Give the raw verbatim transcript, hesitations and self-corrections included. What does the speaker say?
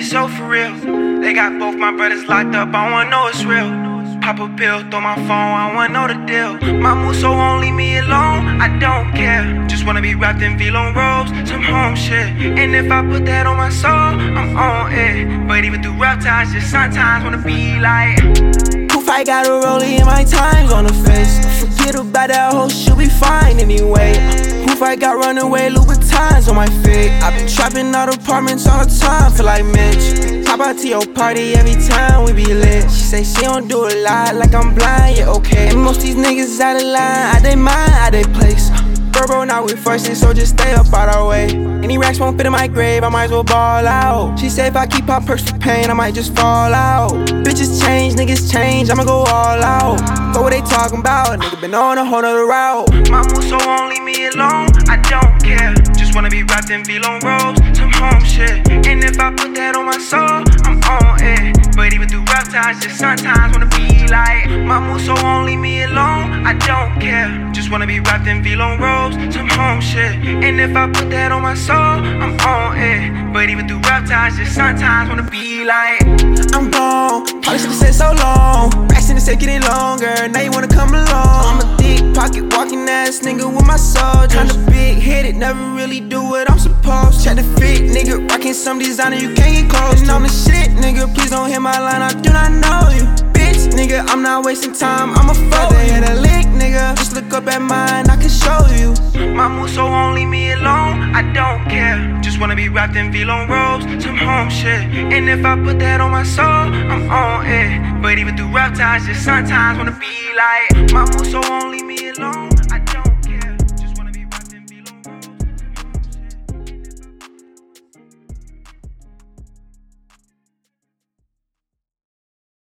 so for real. They got both my brothers locked up, I wanna know it's real. Pop a pill, throw my phone, I wanna know the deal. My mood so won't leave me alone, I don't care. Just wanna be wrapped in velour robes, some home shit. And if I put that on my soul, I'm on it. But even through rough times, just sometimes wanna be like, Poof, I got a rollie in my times on the face. Forget about that hoe, she'll be fine anyway. Poof, I got runaway Louboutins on my feet. I been trapping out apartments all the time, feel like Mitch. Pop out to your party every time we be lit. She say she don't do a lot, like I'm blind, yeah, okay. And most these niggas out of line, out they mind, out they place. Bro, now we forcing, so just stay up out our way. Any racks won't fit in my grave, I might as well ball out. She said if I keep her purse for pain, I might just fall out. Bitches change, niggas change, I'ma go all out. But what they talking about? Nigga been on a whole nother route. My mood so won't leave me alone, I don't care. Just wanna be wrapped in velour robes, some home shit. And if I put that on my soul, I'm on it. But even through rough times, just sometimes wanna be like, my mood so won't leave me alone, I don't care. Just wanna be wrapped in velour robes, some home shit. And if I put that on my soul, I'm on it. But even through rough times, just sometimes wanna be like, I'm gone, probably should've said so long. Racks in the set getting longer, now you wanna come along. I'm a thick pocket walking ass nigga with my soul. Tryna big hit it, never really do what I'm supposed. Check the fit, nigga, rockin' some designer you can't get close. And I'm the shit, nigga, please don't hit my line, I do not know you. Bitch, nigga, I'm not wasting time, I'm a father. Hit a lick, nigga, just look up at mine, I can show you. My mood so won't leave me alone, I don't care. Just wanna be wrapped in velour robes, some home shit. And if I put that on my soul, I'm on it. But even through rough times, just sometimes wanna be like, my mood so won't leave me alone.